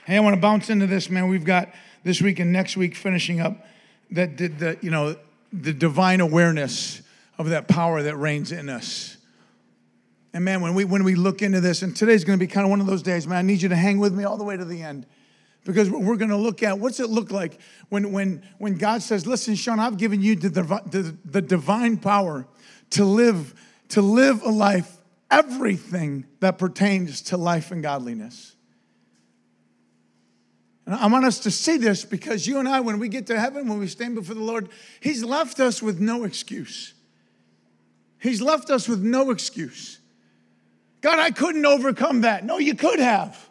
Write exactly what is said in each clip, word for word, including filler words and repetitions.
Hey, I want to bounce into this, man. We've got this week and next week finishing up that the, the you know the divine awareness of that power that reigns in us. And man, when we when we look into this, and today's going to be kind of one of those days, man. I need you to hang with me all the way to the end, because we're going to look at what's it look like when when when God says, "Listen, Sean, I've given you the, the, the divine power to live to live a life, everything that pertains to life and godliness." And I want us to see this because you and I, when we get to heaven, when we stand before the Lord, He's left us with no excuse. He's left us with no excuse. God, I couldn't overcome that. No, you could have.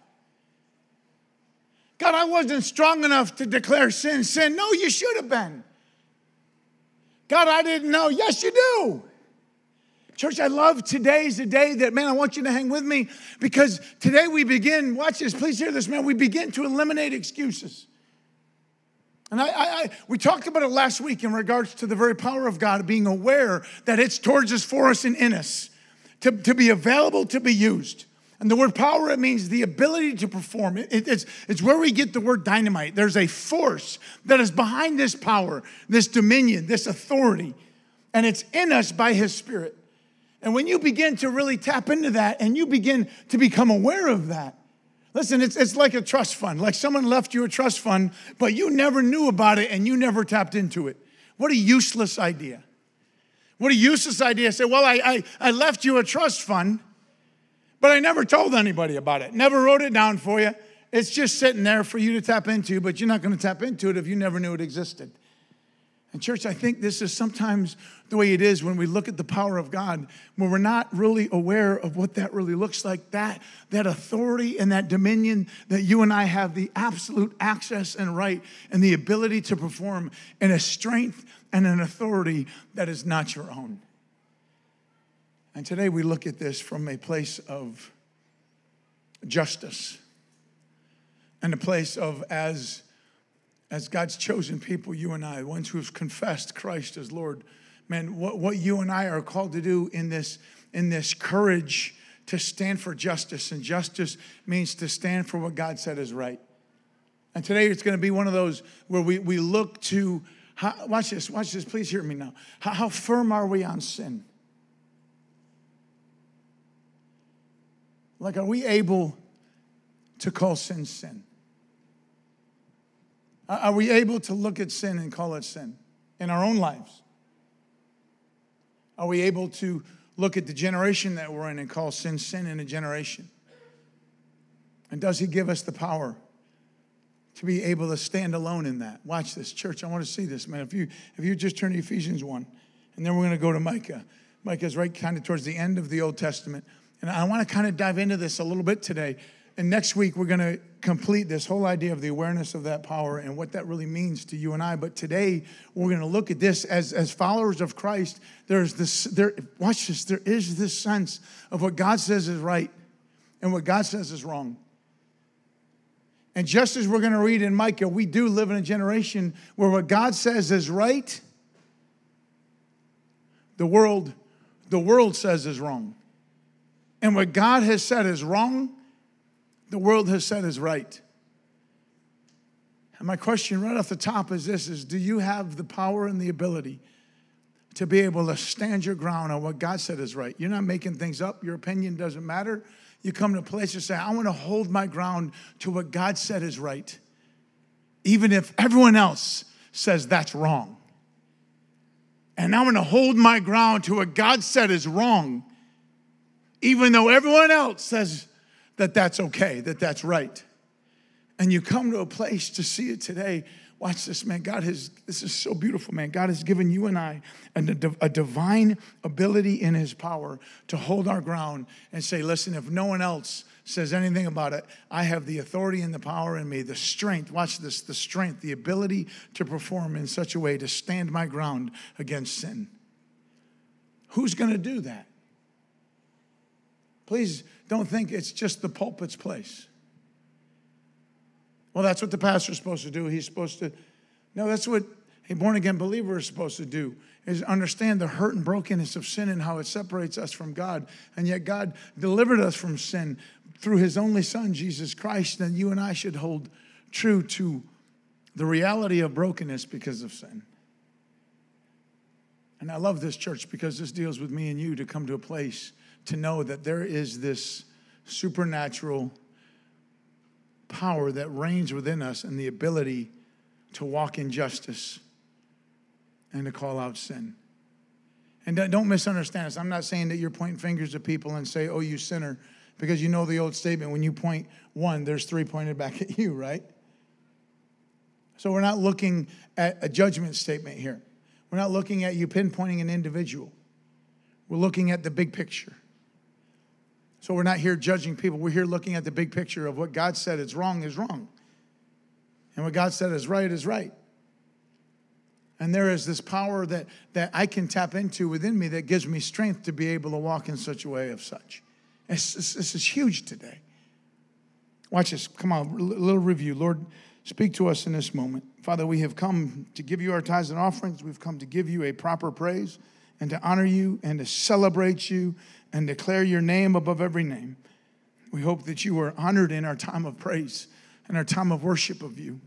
God, I wasn't strong enough to declare sin sin. No, you should have been. God, I didn't know. Yes, you do. Church, I love today's the day that, man, I want you to hang with me, because today we begin, watch this, please hear this, man, we begin to eliminate excuses. And I, I, I we talked about it last week in regards to the very power of God, being aware that it's towards us, for us, and in us, to, to be available, to be used. And the word power, it means the ability to perform. It, it, it's, it's where we get the word dynamite. There's a force that is behind this power, this dominion, this authority, and it's in us by His Spirit. And when you begin to really tap into that and you begin to become aware of that, listen, it's, it's like a trust fund. Like someone left you a trust fund, but you never knew about it and you never tapped into it. What a useless idea. What a useless idea. Say, well, I, I, I left you a trust fund, but I never told anybody about it. Never wrote it down for you. It's just sitting there for you to tap into, but you're not going to tap into it if you never knew it existed. And church, I think this is sometimes the way it is when we look at the power of God, when we're not really aware of what that really looks like, that, that authority and that dominion that you and I have the absolute access and right and the ability to perform in a strength and an authority that is not your own. And today we look at this from a place of justice and a place of as As God's chosen people, you and I, ones who have confessed Christ as Lord, man, what, what you and I are called to do in this, in this courage to stand for justice. And justice means to stand for what God said is right. And today it's going to be one of those where we, we look to, how, watch this, watch this, please hear me now. How, how firm are we on sin? Like, are we able to call sin sin? Are we able to look at sin and call it sin in our own lives? Are we able to look at the generation that we're in and call sin sin in a generation? And does He give us the power to be able to stand alone in that? Watch this, church. I want to see this, man. If you if you just turn to Ephesians one, and then we're going to go to Micah. Micah is right kind of towards the end of the Old Testament. And I want to kind of dive into this a little bit today. And next week, we're going to complete this whole idea of the awareness of that power and what that really means to you and I. But today, we're going to look at this as, as followers of Christ. There's this, there, watch this, there is this sense of what God says is right and what God says is wrong. And just as we're going to read in Micah, we do live in a generation where what God says is right, the world, the world says is wrong. And what God has said is wrong, the world has said is right. And my question right off the top is this, is do you have the power and the ability to be able to stand your ground on what God said is right? You're not making things up. Your opinion doesn't matter. You come to a place to say, I want to hold my ground to what God said is right, even if everyone else says that's wrong. And I'm going to hold my ground to what God said is wrong, even though everyone else says that that's okay, that that's right. And you come to a place to see it today. Watch this, man. God has, this is so beautiful, man. God has given you and I a, a divine ability in His power to hold our ground and say, listen, if no one else says anything about it, I have the authority and the power in me, the strength, watch this, the strength, the ability to perform in such a way to stand my ground against sin. Who's going to do that? Please don't think it's just the pulpit's place. Well, that's what the pastor's supposed to do. He's supposed to, no, that's what a born-again believer is supposed to do, is understand the hurt and brokenness of sin and how it separates us from God. And yet God delivered us from sin through his only son, Jesus Christ, then you and I should hold true to the reality of brokenness because of sin. And I love this church because this deals with me and you to come to a place to know that there is this supernatural power that reigns within us and the ability to walk in justice and to call out sin. And don't misunderstand us. I'm not saying that you're pointing fingers at people and say, oh, you sinner, because you know the old statement, when you point one, there's three pointed back at you, right? So we're not looking at a judgment statement here. We're not looking at you pinpointing an individual. We're looking at the big picture. So we're not here judging people. We're here looking at the big picture of what God said is wrong is wrong. And what God said is right is right. And there is this power that, that I can tap into within me that gives me strength to be able to walk in such a way of such. This, this, this is huge today. Watch this. Come on, a little review. Lord, speak to us in this moment. Father, we have come to give you our tithes and offerings. We've come to give you a proper praise and to honor you and to celebrate you and declare your name above every name. We hope that you are honored in our time of praise and our time of worship of you.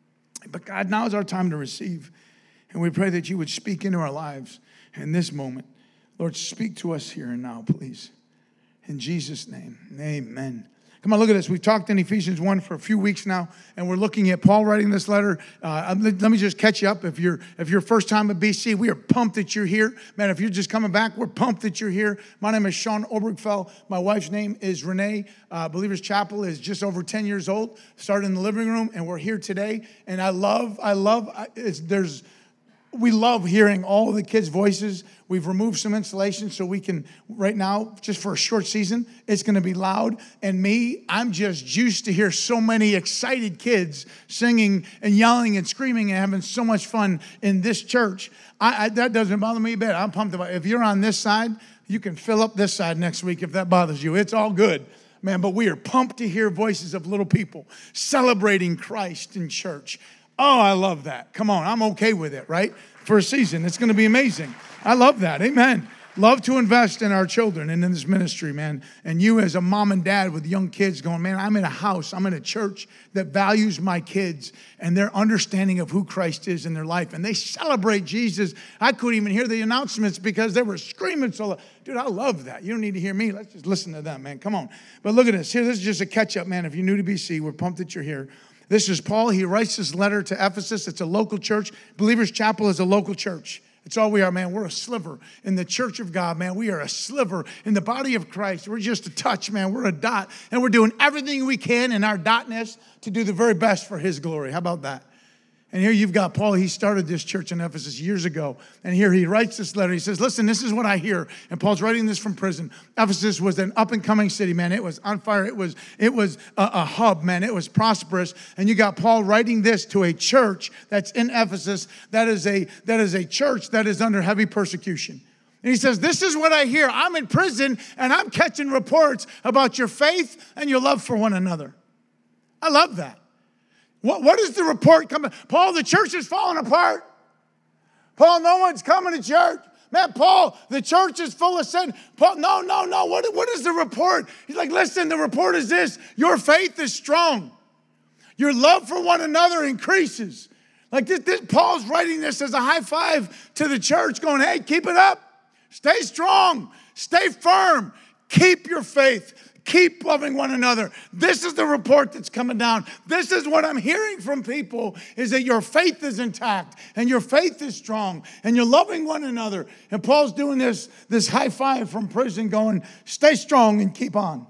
But God, now is our time to receive. And we pray that you would speak into our lives in this moment. Lord, speak to us here and now, please. In Jesus' name, amen. Come on, look at this. We've talked in Ephesians one for a few weeks now, and we're looking at Paul writing this letter. Uh, let me just catch you up. If you're if you're first time at B C, we are pumped that you're here. Man, if you're just coming back, we're pumped that you're here. My name is Sean Obergfell. My wife's name is Renee. Uh, Believers Chapel is just over ten years old. Started in the living room, and we're here today. And I love, I love, it's, there's, we love hearing all the kids' voices. We've removed some insulation so we can, right now, just for a short season, it's going to be loud. And me, I'm just juiced to hear so many excited kids singing and yelling and screaming and having so much fun in this church. I, I, that doesn't bother me a bit. I'm pumped about it. If you're on this side, you can fill up this side next week if that bothers you. It's all good. Man, but we are pumped to hear voices of little people celebrating Christ in church. Oh, I love that. Come on, I'm okay with it, right? For a season, it's going to be amazing. I love that. Amen. Love to invest in our children and in this ministry, man. And you as a mom and dad with young kids going, man, I'm in a house, I'm in a church that values my kids and their understanding of who Christ is in their life. And they celebrate Jesus. I couldn't even hear the announcements because they were screaming so loud. Dude, I love that. You don't need to hear me. Let's just listen to them, man. Come on. But look at this. Here, this is just a catch-up, man. If you're new to B C, we're pumped that you're here. This is Paul. He writes this letter to Ephesus. It's a local church. Believers Chapel is a local church. It's all we are, man. We're a sliver in the church of God, man. We are a sliver in the body of Christ. We're just a touch, man. We're a dot. And we're doing everything we can in our dotness to do the very best for his glory. How about that? And here you've got Paul. He started this church in Ephesus years ago. And here he writes this letter. He says, listen, this is what I hear. And Paul's writing this from prison. Ephesus was an up-and-coming city, man. It was on fire. It was, it was a, a hub, man. It was prosperous. And you got Paul writing this to a church that's in Ephesus that is a, that is a church that is under heavy persecution. And he says, this is what I hear. I'm in prison, and I'm catching reports about your faith and your love for one another. I love that. What, what is the report coming? Paul, the church is falling apart. Paul, no one's coming to church. Man, Paul, the church is full of sin. Paul, no, no, no. What, what is the report? He's like, listen, the report is this. Your faith is strong. Your love for one another increases. Like this, this, Paul's writing this as a high five to the church going, hey, keep it up. Stay strong. Stay firm. Keep your faith. Keep loving one another. This is the report that's coming down. This is what I'm hearing from people is that your faith is intact and your faith is strong and you're loving one another. And Paul's doing this, this high five from prison going, stay strong and keep on.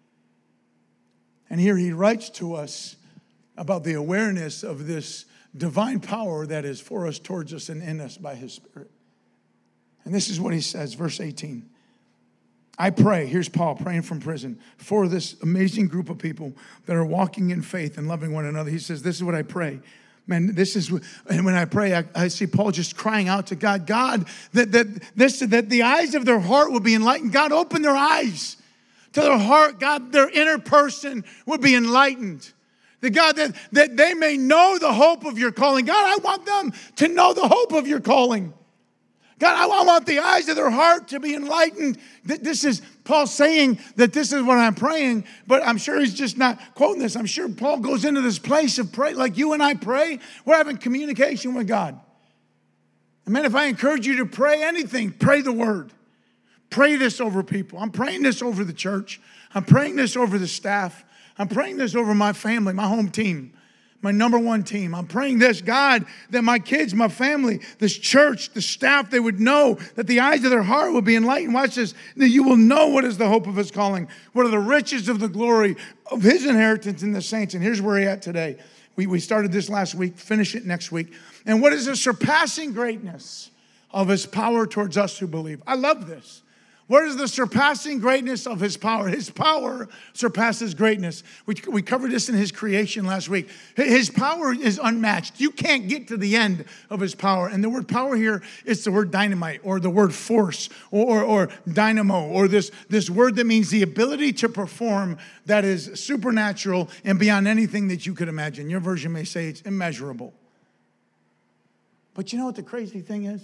And here he writes to us about the awareness of this divine power that is for us, towards us, and in us by his Spirit. And this is what he says, verse eighteen. I pray, here's Paul praying from prison, for this amazing group of people that are walking in faith and loving one another. He says, this is what I pray. Man, this is, and when I pray, I, I see Paul just crying out to God, God, that, that, this, that the eyes of their heart will be enlightened. God, open their eyes to their heart. God, their inner person would be enlightened. The God, that, that they may know the hope of your calling. God, I want them to know the hope of your calling. God, I I want the eyes of their heart to be enlightened. Th- This is Paul saying that this is what I'm praying, but I'm sure he's just not quoting this. I'm sure Paul goes into this place of pray, like you and I pray. We're having communication with God. And man, if I encourage you to pray anything, pray the word. Pray this over people. I'm praying this over the church. I'm praying this over the staff. I'm praying this over my family, my home team, my number one team. I'm praying this, God, that my kids, my family, this church, the staff, they would know that the eyes of their heart will be enlightened. Watch this, that you will know what is the hope of his calling, what are the riches of the glory of his inheritance in the saints. And here's where we're at today. We, we started this last week, finish it next week. And what is the surpassing greatness of his power towards us who believe? I love this. What is the surpassing greatness of his power? His power surpasses greatness. We, we covered this in his creation last week. His power is unmatched. You can't get to the end of his power. And the word power here is the word dynamite or the word force or, or, or dynamo or this, this word that means the ability to perform that is supernatural and beyond anything that you could imagine. Your version may say it's immeasurable. But you know what the crazy thing is?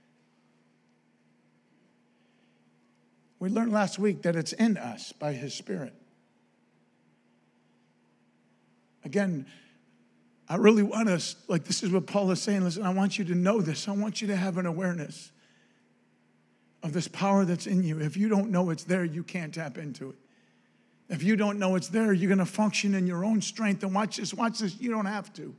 We learned last week that it's in us by his Spirit. Again, I really want us, like this is what Paul is saying, listen, I want you to know this. I want you to have an awareness of this power that's in you. If you don't know it's there, you can't tap into it. If you don't know it's there, you're going to function in your own strength. And watch this, watch this, you don't have to.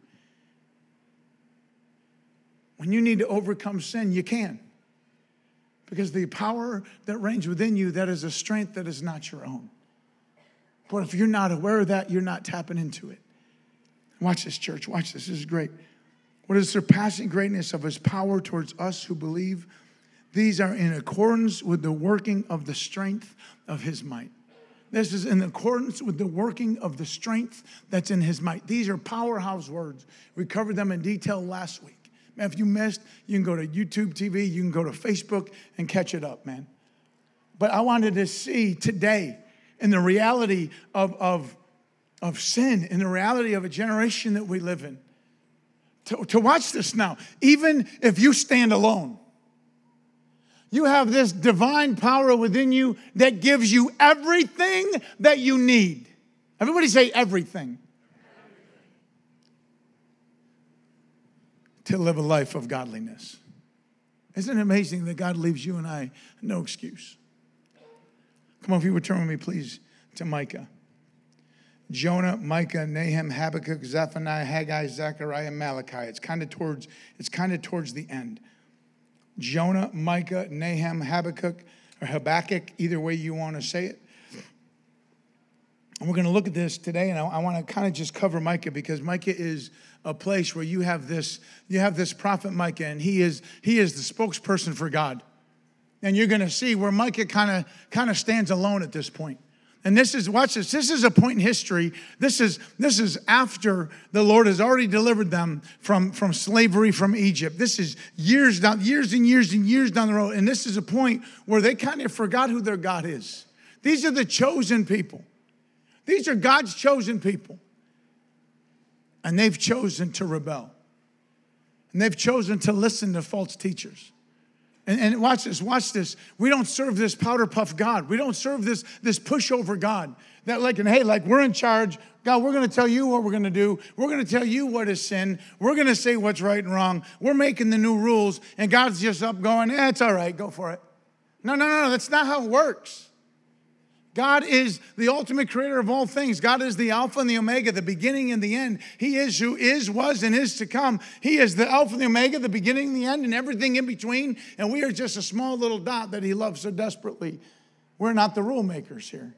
When you need to overcome sin, you can. Because the power that reigns within you, that is a strength that is not your own. But if you're not aware of that, you're not tapping into it. Watch this, church. Watch this. This is great. What is the surpassing greatness of his power towards us who believe? These are in accordance with the working of the strength of his might. This is in accordance with the working of the strength that's in his might. These are powerhouse words. We covered them in detail last week. If you missed, you can go to YouTube T V, you can go to Facebook and catch it up, man. But I wanted to see today in the reality of, of, of sin, in the reality of a generation that we live in, to, to watch this now. Even if you stand alone, you have this divine power within you that gives you everything that you need. Everybody say everything. To live a life of godliness. Isn't it amazing that God leaves you and I no excuse? Come on, if you would turn with me, please, to Micah. Jonah, Micah, Nahum, Habakkuk, Zephaniah, Haggai, Zechariah, Malachi. It's kind of towards, it's kind of towards the end. Jonah, Micah, Nahum, Habakkuk, or Habakkuk, either way you want to say it. And we're going to look at this today, and I, I want to kind of just cover Micah because Micah is a place where you have this, you have this prophet Micah, and he is he is the spokesperson for God. And you're going to see where Micah kind of kind of stands alone at this point. And this is, watch this, this is a point in history. This is this is after the Lord has already delivered them from, from slavery from Egypt. This is years down, years and years and years down the road. And this is a point where they kind of forgot who their God is. These are the chosen people. These are God's chosen people. And they've chosen to rebel. And they've chosen to listen to false teachers. And, and watch this, watch this. We don't serve this powder puff God. We don't serve this, this pushover God. That like, and hey, like we're in charge. God, we're going to tell you what we're going to do. We're going to tell you what is sin. We're going to say what's right and wrong. We're making the new rules. And God's just up going, eh, it's all right, go for it. No, no, no, no, that's not how it works. God is the ultimate creator of all things. God is the Alpha and the Omega, the beginning and the end. He is who is, was, and is to come. He is the Alpha and the Omega, the beginning and the end, and everything in between. And we are just a small little dot that he loves so desperately. We're not the rule makers here.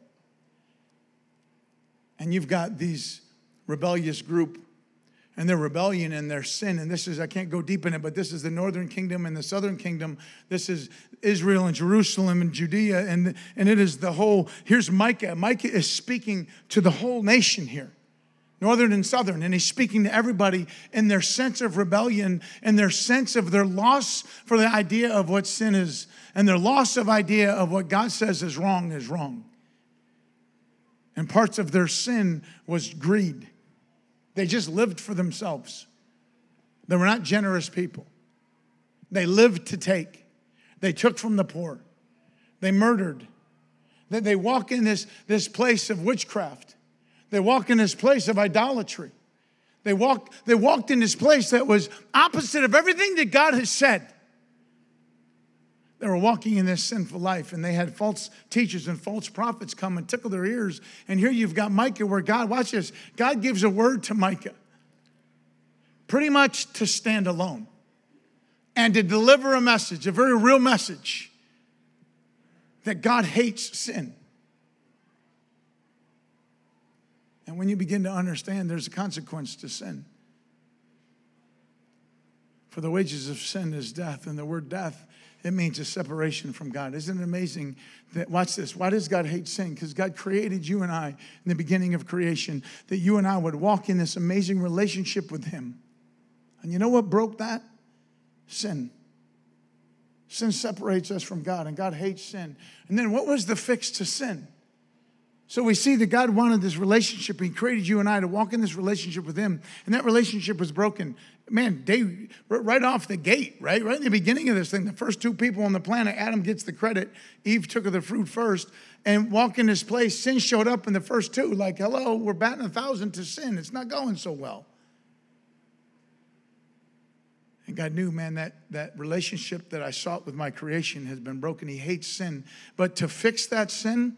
And you've got these rebellious group and their rebellion and their sin. And this is, I can't go deep in it, but this is the northern kingdom and the southern kingdom. This is Israel and Jerusalem and Judea. And, and it is the whole, here's Micah. Micah is speaking to the whole nation here, northern and southern. And he's speaking to everybody in their sense of rebellion and their sense of their loss for the idea of what sin is and their loss of idea of what God says is wrong is wrong. And parts of their sin was greed. They just lived for themselves. They were not generous people. They lived to take. They took from the poor. They murdered. They, they walk in this, this place of witchcraft. They walk in this place of idolatry. They, walk, they walked in this place that was opposite of everything that God has said. They were walking in this sinful life, and they had false teachers and false prophets come and tickle their ears. And here you've got Micah where God, watch this, God gives a word to Micah, pretty much to stand alone and to deliver a message, a very real message, that God hates sin. And when you begin to understand there's a consequence to sin. For the wages of sin is death, and the word death, it means a separation from God. Isn't it amazing that, watch this, why does God hate sin? Because God created you and I in the beginning of creation, that you and I would walk in this amazing relationship with him. And you know what broke that? Sin. Sin separates us from God, and God hates sin. And then what was the fix to sin? So we see that God wanted this relationship. He created you and I to walk in this relationship with him. And that relationship was broken. Man, they, right off the gate, right? Right in the beginning of this thing, the first two people on the planet, Adam gets the credit. Eve took of the fruit first and walked in this place. Sin showed up in the first two. Like, hello, we're batting a thousand to sin. It's not going so well. And God knew, man, that, that relationship that I sought with my creation has been broken. He hates sin. But to fix that sin,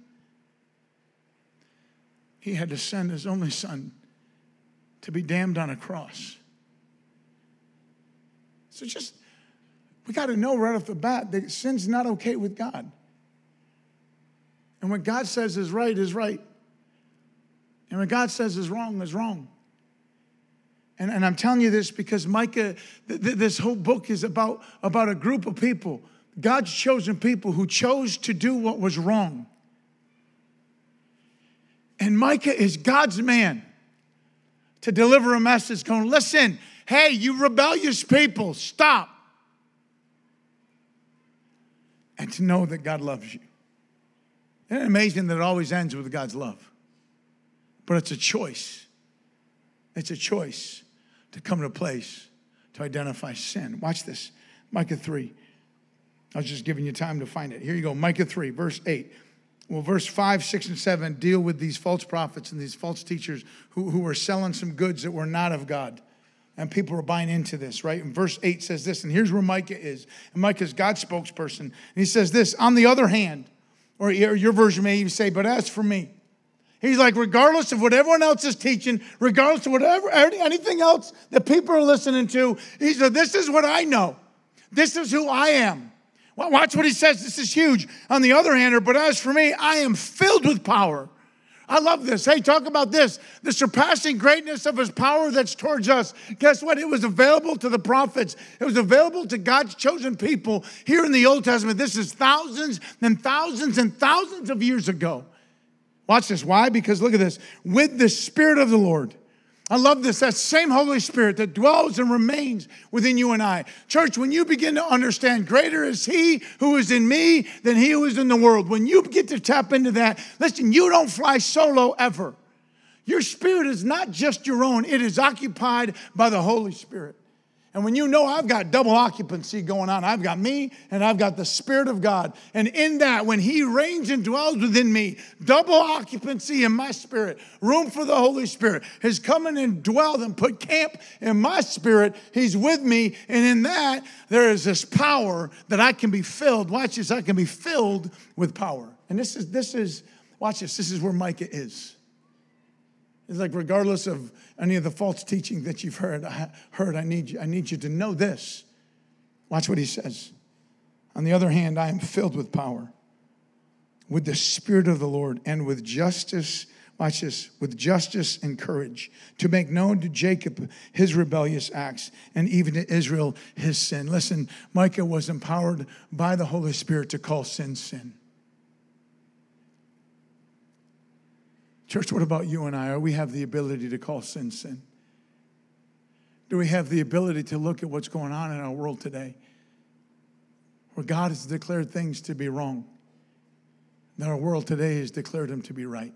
he had to send his only son to be damned on a cross. So just, we got to know right off the bat that sin's not okay with God. And what God says is right is right. And what God says is wrong is wrong. And, and I'm telling you this because Micah, th- th- this whole book is about, about a group of people, God's chosen people who chose to do what was wrong. And Micah is God's man to deliver a message going, listen, hey, you rebellious people, stop. And to know that God loves you. Isn't it amazing that it always ends with God's love? But it's a choice. It's a choice to come to a place to identify sin. Watch this, Micah three. I was just giving you time to find it. Here you go, Micah three, verse eight. Well, verse five, six, and seven deal with these false prophets and these false teachers who, who were selling some goods that were not of God. And people were buying into this, right? And verse eight says this, and here's where Micah is. And Micah's God's spokesperson. And he says this, on the other hand, or your version may even say, but as for me. He's like, regardless of what everyone else is teaching, regardless of whatever, anything else that people are listening to, he said, this is what I know. This is who I am. Well, watch what he says. This is huge. On the other hand, but as for me, I am filled with power. I love this. Hey, talk about this. The surpassing greatness of his power that's towards us. Guess what? It was available to the prophets. It was available to God's chosen people here in the Old Testament. This is thousands and thousands and thousands of years ago. Watch this. Why? Because look at this. With the Spirit of the Lord. I love this. That same Holy Spirit that dwells and remains within you and I. Church, when you begin to understand greater is he who is in me than he who is in the world. When you get to tap into that, listen, you don't fly solo ever. Your spirit is not just your own. It is occupied by the Holy Spirit. And when you know I've got double occupancy going on, I've got me and I've got the Spirit of God. And in that, when he reigns and dwells within me, double occupancy in my spirit, room for the Holy Spirit, has come in and dwelled and put camp in my spirit. He's with me. And in that, there is this power that I can be filled. Watch this, I can be filled with power. And this is, this is, watch this, this is where Micah is. It's like regardless of any of the false teaching that you've heard, I, heard, I need you, I need you to know this. Watch what he says. On the other hand, I am filled with power, with the Spirit of the Lord, and with justice, watch this, with justice and courage, to make known to Jacob his rebellious acts, and even to Israel his sin. Listen, Micah was empowered by the Holy Spirit to call sin, sin. Church, what about you and I? Are we have the ability to call sin, sin? Do we have the ability to look at what's going on in our world today, where God has declared things to be wrong, and our world today has declared them to be right?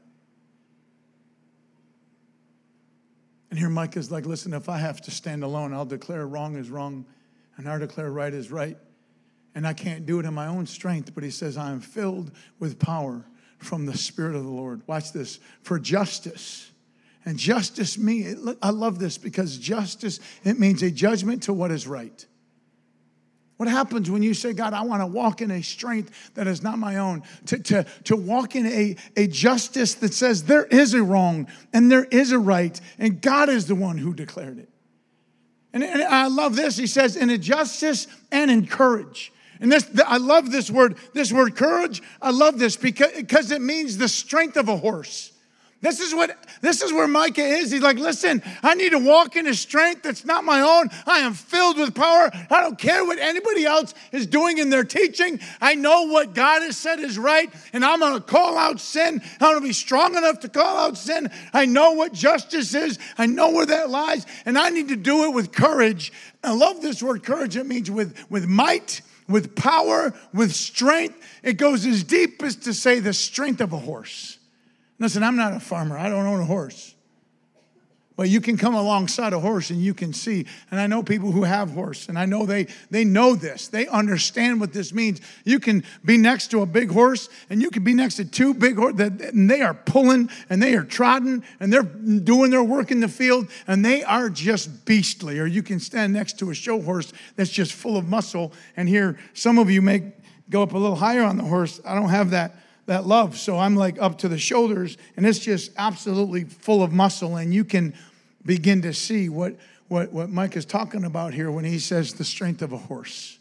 And here Micah's like, listen, if I have to stand alone, I'll declare wrong is wrong, and I'll declare right is right. and I can't do it in my own strength, but he says, I am filled with power from the Spirit of the Lord. Watch this. For justice. And justice me, I love this because justice, it means a judgment to what is right. What happens when you say, God, I want to walk in a strength that is not my own, to, to, to walk in a, a justice that says there is a wrong and there is a right, and God is the one who declared it. And, and I love this. He says, in a justice and in courage. And this, I love this word, this word courage. I love this because, because it means the strength of a horse. This is what, this is where Micah is. He's like, listen, I need to walk in a strength that's not my own. I am filled with power. I don't care what anybody else is doing in their teaching. I know what God has said is right, and I'm going to call out sin. I'm going to be strong enough to call out sin. I know what justice is. I know where that lies, and I need to do it with courage. I love this word courage. It means with, with might, with power, with strength. It goes as deep as to say the strength of a horse. Listen, I'm not a farmer. I don't own a horse. But you can come alongside a horse and you can see. And I know people who have horse, and I know they, they know this. They understand what this means. You can be next to a big horse, and you can be next to two big horses, and they are pulling, and they are trotting, and they're doing their work in the field, and they are just beastly. Or you can stand next to a show horse that's just full of muscle. And here, some of you may go up a little higher on the horse. I don't have that. that love. So I'm like up to the shoulders, and it's just absolutely full of muscle. And you can begin to see what, what, what Mike is talking about here when he says the strength of a horse.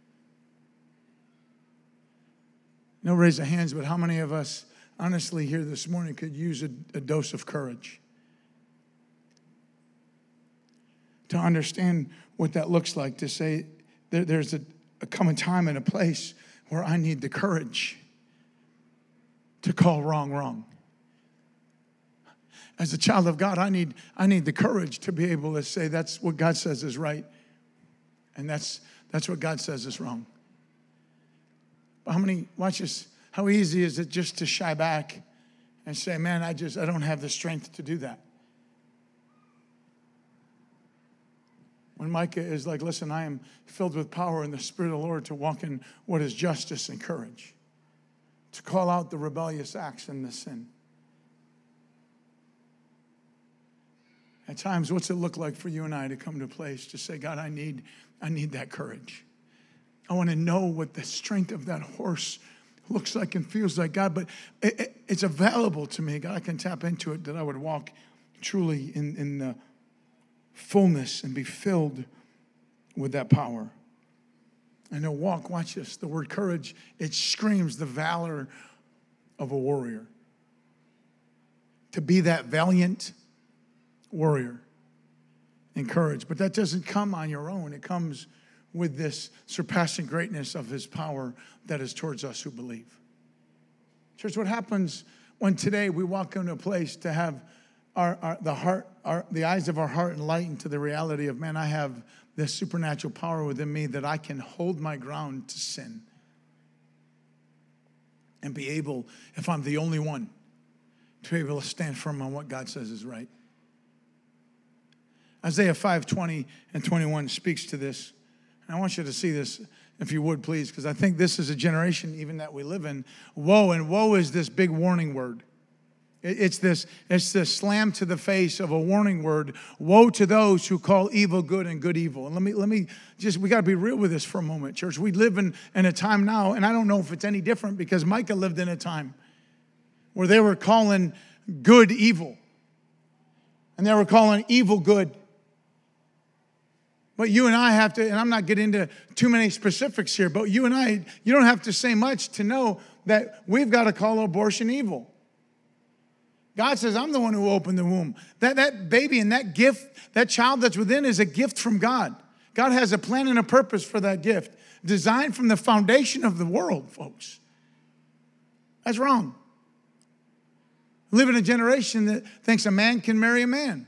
No raise of hands, but how many of us honestly here this morning could use a, a dose of courage to understand what that looks like, to say there, there's a, a coming time and a place where I need the courage to call wrong wrong. As a child of God, I need, I need the courage to be able to say that's what God says is right, and that's, that's what God says is wrong. But how many, watch this, how easy is it just to shy back and say, man, I just, I don't have the strength to do that. When Micah is like, listen, I am filled with power in the Spirit of the Lord to walk in what is justice and courage, to call out the rebellious acts and the sin. At times, what's it look like for you and I to come to a place to say, God, I need, I need that courage. I want to know what the strength of that horse looks like and feels like, God, but it, it, it's available to me. God, I can tap into it, that I would walk truly in, in the fullness and be filled with that power. And to walk, watch this, the word courage, it screams the valor of a warrior. To be that valiant warrior and courage. But that doesn't come on your own. It comes with this surpassing greatness of his power that is towards us who believe. Church, what happens when today we walk into a place to have our, our the heart, our, the eyes of our heart enlightened to the reality of, man, I have this supernatural power within me that I can hold my ground to sin and be able, if I'm the only one, to be able to stand firm on what God says is right. Isaiah five twenty and twenty-one speaks to this. And I want you to see this, if you would, please, because I think this is a generation even that we live in. Woe, and woe is this big warning word. It's this, it's this slam to the face of a warning word. Woe to those who call evil good and good evil. And let me let me just, we got to be real with this for a moment, church. We live in, in a time now, and I don't know if it's any different, because Micah lived in a time where they were calling good evil. And they were calling evil good. But you and I have to, and I'm not getting into too many specifics here, but you and I, you don't have to say much to know that we've got to call abortion evil. God says, I'm the one who opened the womb. That, that baby and that gift, that child that's within is a gift from God. God has a plan and a purpose for that gift, designed from the foundation of the world, folks. That's wrong. We live in a generation that thinks a man can marry a man.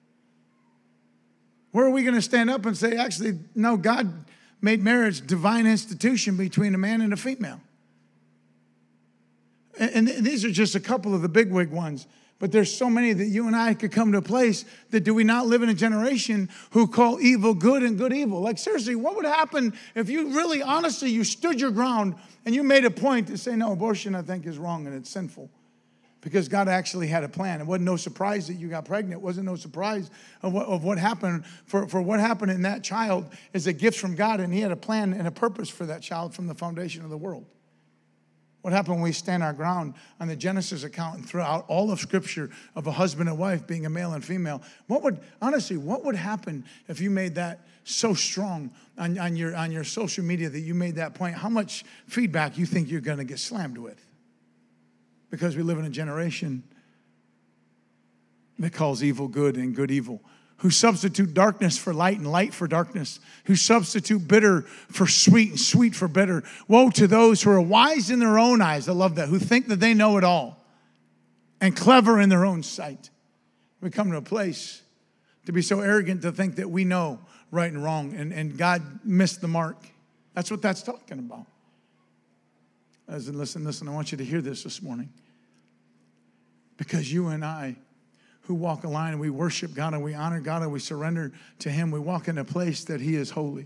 Where are we going to stand up and say, actually, no, God made marriage a divine institution between a man and a female? And these are just a couple of the bigwig ones. But there's so many that you and I could come to a place that do we not live in a generation who call evil good and good evil? Like seriously, what would happen if you really, honestly, you stood your ground and you made a point to say, no, abortion I think is wrong and it's sinful? Because God actually had a plan. It wasn't no surprise that you got pregnant. It wasn't no surprise of what, of what happened. For, for what happened in that child is a gift from God, and he had a plan and a purpose for that child from the foundation of the world. What happened when we stand our ground on the Genesis account and throughout all of Scripture of a husband and wife being a male and female? What would, honestly, what would happen if you made that so strong on, on, your, on your social media that you made that point? How much feedback you think you're going to get slammed with? Because we live in a generation that calls evil good and good evil, who substitute darkness for light and light for darkness, who substitute bitter for sweet and sweet for bitter. Woe to those who are wise in their own eyes, I love that, who think that they know it all, and clever in their own sight. We come to a place to be so arrogant to think that we know right and wrong, and, and God missed the mark. That's what that's talking about. As in, listen, listen, I want you to hear this this morning. Because you and I, who walk a line and we worship God and we honor God and we surrender to him, we walk in a place that he is holy.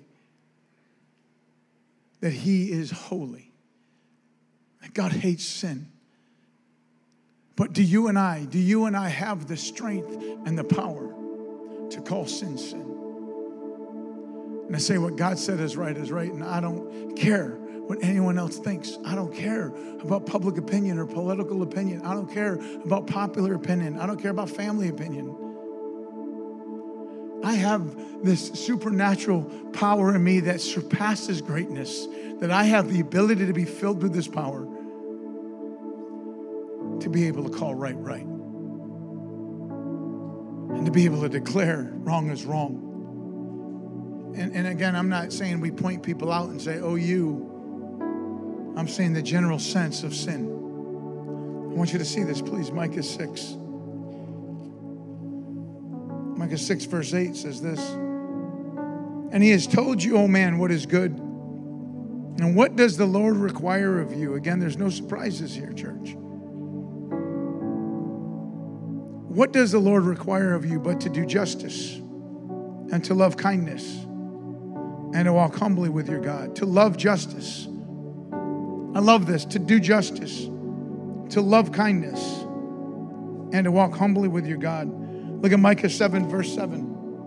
That he is holy. That God hates sin. But do you and I, do you and I have the strength and the power to call sin sin? And I say what God said is right is right, and I don't care what anyone else thinks. I don't care about public opinion or political opinion. I don't care about popular opinion. I don't care about family opinion. I have this supernatural power in me that surpasses greatness, that I have the ability to be filled with this power, to be able to call right right, and to be able to declare wrong is wrong. And, and again, I'm not saying we point people out and say, oh, you. I'm saying the general sense of sin. I want you to see this, please. Micah six. Micah six, verse eight says this. And he has told you, O man, what is good. And what does the Lord require of you? Again, there's no surprises here, church. What does the Lord require of you but to do justice and to love kindness and to walk humbly with your God? To love justice. I love this. To do justice, to love kindness, and to walk humbly with your God. Look at Micah seven, verse seven.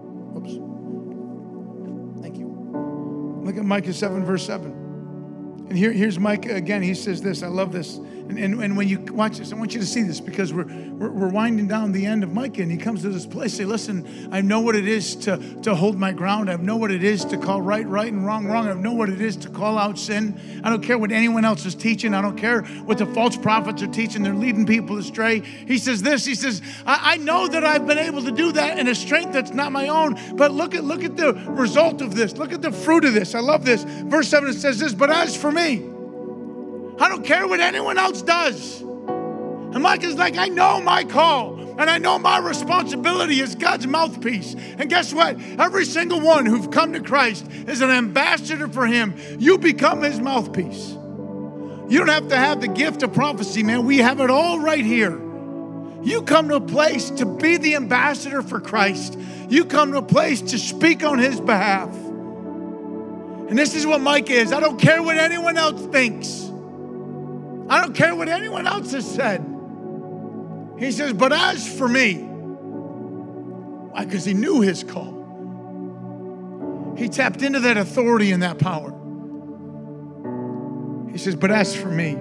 Oops. Thank you. Look at Micah seven, verse seven. And here, here's Micah again. He says this. I love this. And, and, and when you watch this, I want you to see this because we're, we're, we're winding down the end of Micah, and he comes to this place. Say, listen, I know what it is to, to hold my ground. I know what it is to call right, right, and wrong, wrong. I know what it is to call out sin. I don't care what anyone else is teaching. I don't care what the false prophets are teaching. They're leading people astray. He says this. He says, I, I know that I've been able to do that in a strength that's not my own. But look at, look at the result of this. Look at the fruit of this. I love this. Verse seven, it says this, but as for me, I don't care what anyone else does. And Micah's like, I know my call, and I know my responsibility as God's mouthpiece. And guess what? Every single one who've come to Christ is an ambassador for him. You become his mouthpiece. You don't have to have the gift of prophecy, man. We have it all right here. You come to a place to be the ambassador for Christ. You come to a place to speak on his behalf. And this is what Micah is. I don't care what anyone else thinks. I don't care what anyone else has said. He says, but as for me, why? Because he knew his call. He tapped into that authority and that power. He says, but as for me,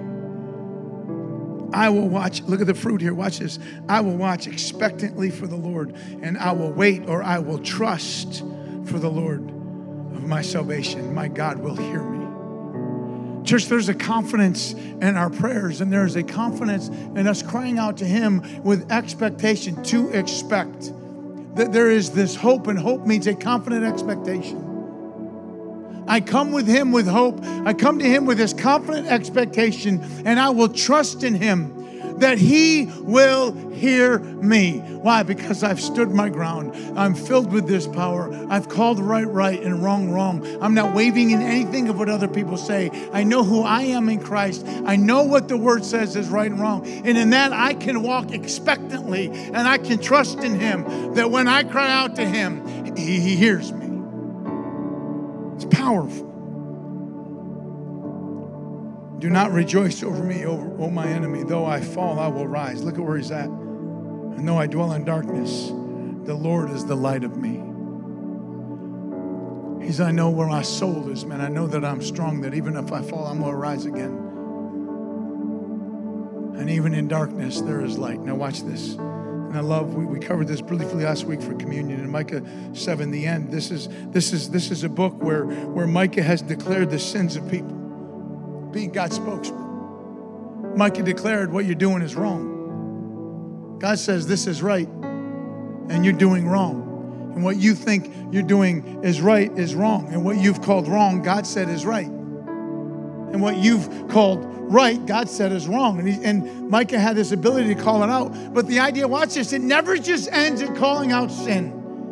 I will watch. Look at the fruit here. Watch this. I will watch expectantly for the Lord, and I will wait, or I will trust for the Lord of my salvation. My God will hear me. Church, there's a confidence in our prayers, and there's a confidence in us crying out to him with expectation, to expect. That there is this hope, and hope means a confident expectation. I come with him with hope. I come to him with this confident expectation, and I will trust in him that he will hear me. Why? Because I've stood my ground. I'm filled with this power. I've called right, right, and wrong, wrong. I'm not wavering in anything of what other people say. I know who I am in Christ. I know what the word says is right and wrong. And in that, I can walk expectantly, and I can trust in him that when I cry out to him, he, he hears me. It's powerful. Do not rejoice over me, over, O my enemy. Though I fall, I will rise. Look at where he's at. And though I dwell in darkness, the Lord is the light of me. He's, I know where my soul is, man. I know that I'm strong, that even if I fall, I'm going to rise again. And even in darkness, there is light. Now watch this. And I love, we, we covered this briefly last week for communion in Micah seven, the end. This is this is this is a book where, where Micah has declared the sins of people, being God's spokesman. Micah declared what you're doing is wrong. God says this is right, and you're doing wrong. And what you think you're doing is right is wrong. And what you've called wrong, God said is right. And what you've called right, God said is wrong. And, he, and Micah had this ability to call it out. But the idea, watch this, it never just ends at calling out sin.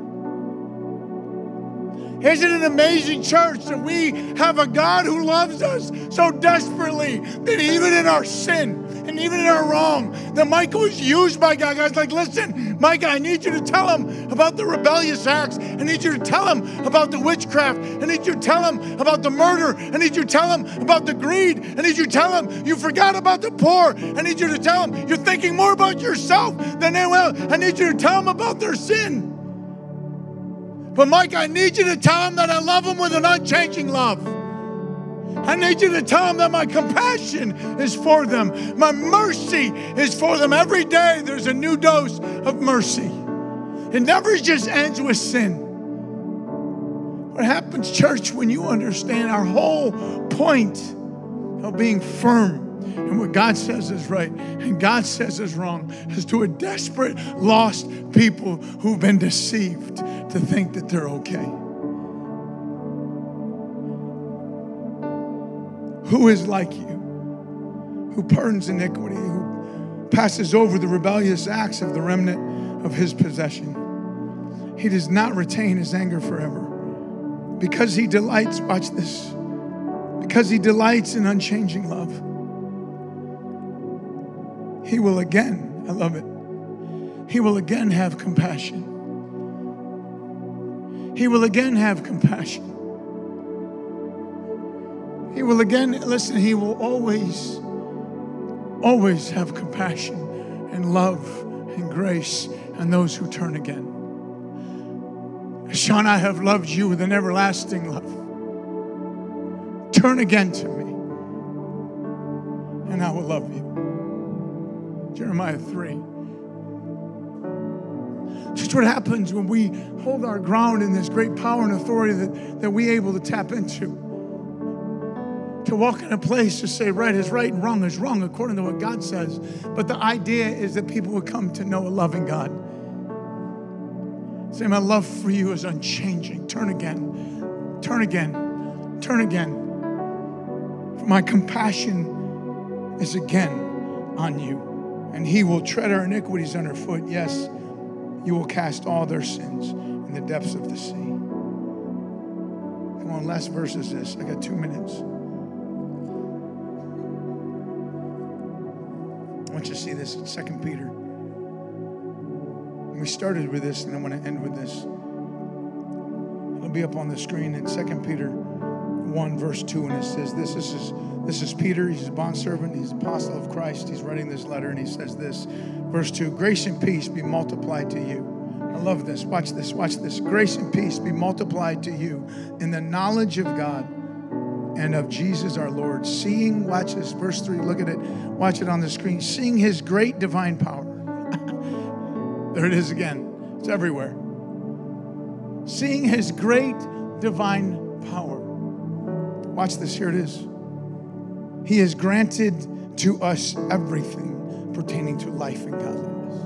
Isn't it amazing, church, that we have a God who loves us so desperately that even in our sin and even in our wrong, that Micah was used by God. God's like, listen, Micah, I need you to tell him about the rebellious acts. I need you to tell him about the witchcraft. I need you to tell him about the murder. I need you to tell him about the greed. I need you to tell him you forgot about the poor. I need you to tell him you're thinking more about yourself than anyone else. I need you to tell him about their sin. But Mike, I need you to tell him that I love him with an unchanging love. I need you to tell him that my compassion is for them. My mercy is for them. Every day there's a new dose of mercy. It never just ends with sin. What happens, church, when you understand our whole point of being firm and what God says is right and God says is wrong is to a desperate, lost people who've been deceived to think that they're okay. Who is like you, who pardons iniquity, who passes over the rebellious acts of the remnant of his possession. He does not retain his anger forever. Because he delights, watch this, because he delights in unchanging love. He will again, I love it, he will again have compassion. He will again have compassion. He will again, listen, he will always, always have compassion and love and grace on those who turn again. Sean, I have loved you with an everlasting love. Turn again to me, and I will love you. Jeremiah three. Just what happens when we hold our ground in this great power and authority that, that we're able to tap into. To walk in a place to say right is right and wrong is wrong according to what God says. But the idea is that people will come to know a loving God. Say, my love for you is unchanging. Turn again. Turn again. Turn again. For my compassion is again on you. And he will tread our iniquities underfoot. Yes, you will cast all their sins in the depths of the sea. Come on, last verse is this. I got two minutes. I want you to see this in Second Peter. And we started with this, and I want to end with this. It'll be up on the screen in Second Peter one, verse two, and it says this. This is, this is Peter. He's a bondservant. He's an apostle of Christ. He's writing this letter, and he says this. Verse two, grace and peace be multiplied to you. I love this. Watch this. Watch this. Grace and peace be multiplied to you in the knowledge of God and of Jesus our Lord, seeing, watch this, verse three, look at it, watch it on the screen, seeing his great divine power. There it is again. It's everywhere. Seeing his great divine power. Watch this, here it is. He has granted to us everything pertaining to life and godliness.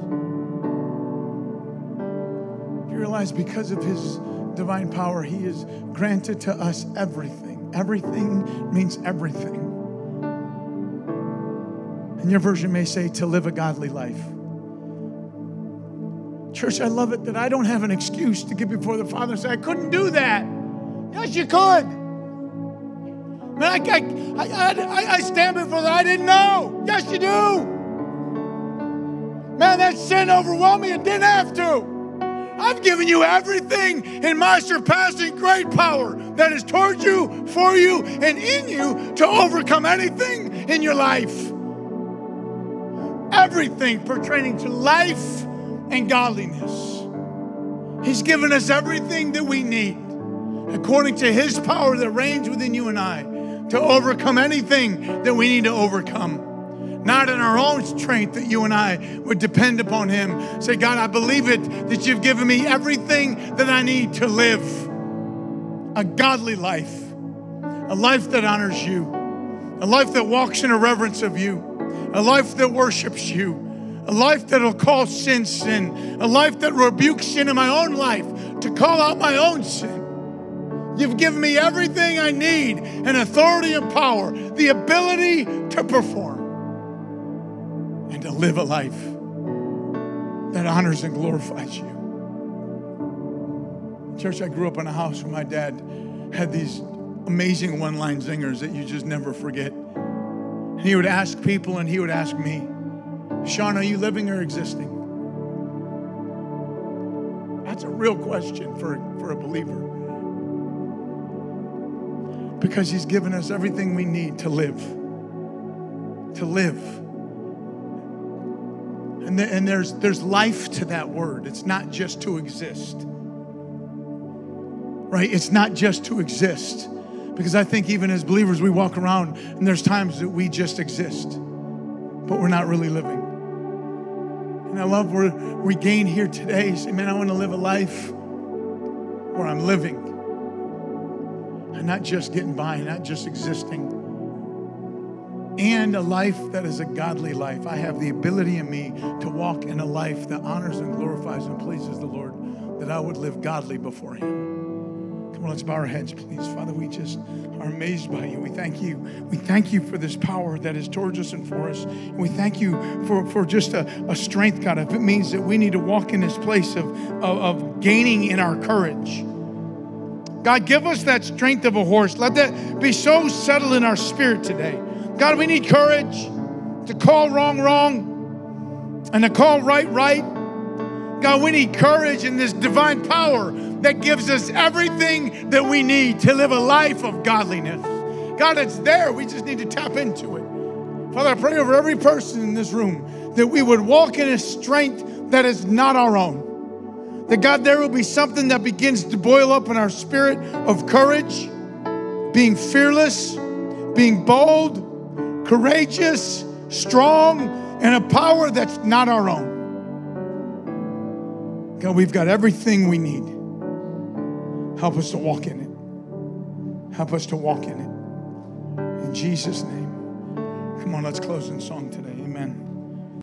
You realize because of his divine power, he has granted to us everything. Everything means everything. And your version may say, to live a godly life. Church, I love it that I don't have an excuse to get before the Father and say, I couldn't do that. Yes, you could. Man, I, I, I, I stand before that. I didn't know. Yes, you do. Man, that sin overwhelmed me. It didn't have to. I've given you everything in my surpassing great power that is towards you, for you, and in you to overcome anything in your life. Everything pertaining to life and godliness. He's given us everything that we need according to His power that reigns within you and I to overcome anything that we need to overcome. Not in our own strength that you and I would depend upon Him. Say, God, I believe it that you've given me everything that I need to live a godly life, a life that honors you, a life that walks in a reverence of you, a life that worships you, a life that will call sin sin, a life that rebukes sin in my own life, to call out my own sin. You've given me everything I need, and authority and power, the ability to perform and to live a life that honors and glorifies you. Church, I grew up in a house where my dad had these amazing one-line zingers that you just never forget. He would ask people, and he would ask me, Sean, are you living or existing? That's a real question for, for a believer. Because He's given us everything we need to live. To live. And, the, and there's, there's life to that word. It's not just to exist. Right? It's not just to exist. Because I think even as believers, we walk around and there's times that we just exist. But we're not really living. And I love where we gain here today. Say, man, I want to live a life where I'm living. And not just getting by, not just existing. And a life that is a godly life. I have the ability in me to walk in a life that honors and glorifies and pleases the Lord, that I would live godly before Him. Come on, let's bow our heads, please. Father, we just are amazed by you. We thank you. We thank you for this power that is towards us and for us. And we thank you for, for just a, a strength, God. If it means that we need to walk in this place of, of, of gaining in our courage. God, give us that strength of a horse. Let that be so settled in our spirit today. God, we need courage to call wrong, wrong, and to call right, right. God, we need courage in this divine power that gives us everything that we need to live a life of godliness. God, it's there. We just need to tap into it. Father, I pray over every person in this room that we would walk in a strength that is not our own. That, God, there will be something that begins to boil up in our spirit of courage, being fearless, being bold, courageous, strong, and a power that's not our own. God, we've got everything we need. Help us to walk in it. Help us to walk in it. In Jesus' name. Come on, let's close in song today.